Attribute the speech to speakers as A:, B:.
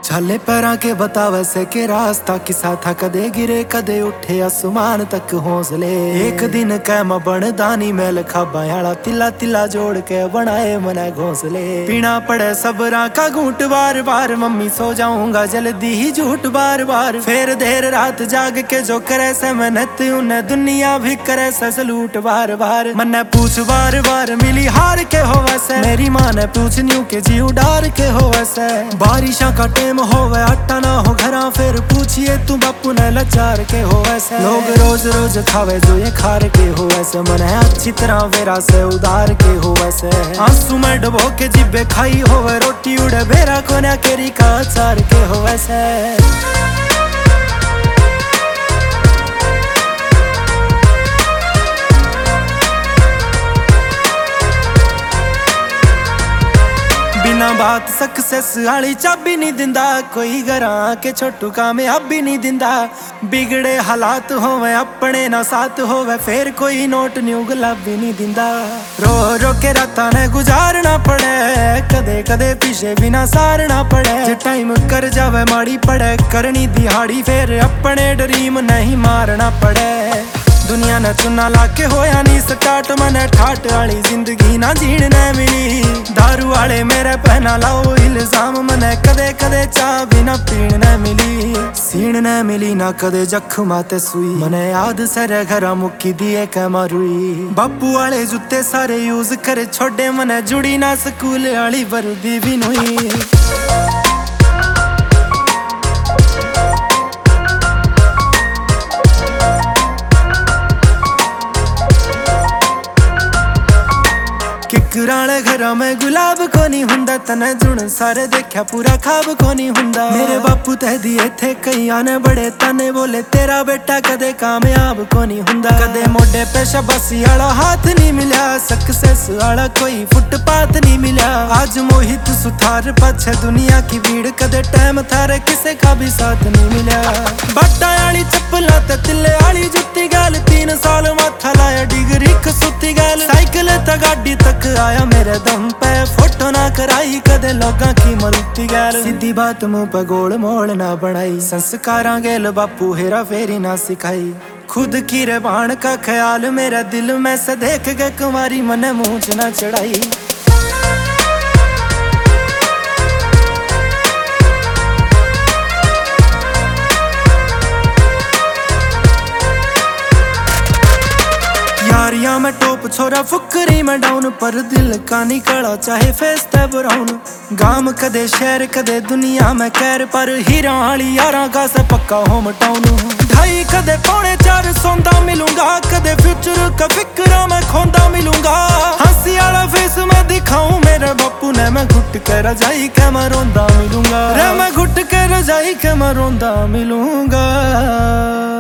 A: छाले पैरा के बता वैसे के रास्ता किसा था, कदे गिरे कदे उठे आसमान तक हौसले। एक दिन कैम बन दानी मैल खाबायाला, तिला तिला जोड़ के बनाए मना घोंसले। पीना पड़े सबरा का घूंट बार बार, मम्मी सो जाऊंगा जल्दी ही झूठ बार बार। फिर देर रात जाग के जो करे से मेहनत, उन्हें दुनिया भी करे से सलूट बार बार। मन्ने पूछ बार बार मिली हार के हो वैसे, मेरी माँ ने पूछ न्यू के जी उडार के हो वैसे। बारिशा का टेम होवे आटा ना हो घरा, फिर पूछिए तू बापू ने लाचार के हो वैसे। लोग रोज रोज खावे जो ये खार के हो वैसे, मन है अच्छी तरह वेरा से उदार के हो वैसे। आंसू में डबो के जिब्बे खाई होवे रोटी, उड़े बेरा कोन्या केरी का अचार के हो वैसे। बिना बात सक्सेस वाली चाबी नहीं दिंदा, कोई घरा के छोटू कामयाबी नहीं दिंदा। बिगड़े हालात होवे अपने ना साथ होवे, फिर कोई नोट न्यू गुलाबी नहीं दिंदा। रो रो के रातां ने गुजारना पड़े, कदे कदे पीछे बिना सारना पड़े। जे टाइम कर जावे माड़ी पड़े करनी दिहाड़ी, फिर अपने ड्रीम नहीं मारना पड़े। दुनिया ने चुना लाके होया नी स्टार्ट, मने ठाट वाली जिंदगी ना जीने मिली। दारू वाले मेरे पहना लाओ इल्जाम, मने कदे कदे चाह भी ना पीने मिली। सीन ने मिली ना कदे जख्मा ते सुई, मने याद सरे घरा मुक्की दिए कैमा रुई। बापू वाले जूते सारे यूज करे छोड़े, मने जुड़ी ना स्कूल वाली वर्दी भी नुई। किकराले घरा में गुलाब को नहीं हुंदा, तने जुण सारे देखा पूरा खाब को नहीं हुंदा। मेरे बापू तह दिए थे कई आने बड़े ताने, बोले तेरा बेटा कदे कामयाब को नहीं हुंदा। कदे मोढे पे शबासी आला हाथ नहीं मिला, सक्सेस वाला कोई फुटपाथ नहीं मिला। आज मोहित सुथार पाछे दुनिया की भीड़, कदे टाइम थारे किसे का भी साथ नहीं मिला। बाटा आली चप्पला ते तिले आली जुत्ती गाल, 3 साल माथा लाया डिग्री कसूती गाल। साइकिल ते गाड़ी तक आया मेरे दम पे, फोटो ना कराई कदे लोगां की मरुती गैल। सीधी बात मुंह पे गोल मोड़ ना बनाई, संस्कारां गेल बापू हेरा फेरी ना सिखाई। खुद की रेबान का ख्याल मेरे दिल में से देख के कुमारी मने मूंछ ना चढ़ाई। यारियां में टॉप छोरा फुकरी में डाउन, पर दिल का निकला चाहे फेस ते ब्राउन। गाम कदे शहर कदे दुनिया में कैर, पर हीरा वाली यारा का से पक्का होम टाउन। 2.5 कदे 4.25 सौंदा मिलूंगा, कदे फ्यूचर का फिक्रा में खोंदा मिलूंगा। हंसी वाला फेस में दिखाऊं मेरे बापू ने, मैं घुट के रजाई के मैं रोंदा मिलूंगा। रे मैं घुट के रजाई के मैं रोंदा मिलूंगा।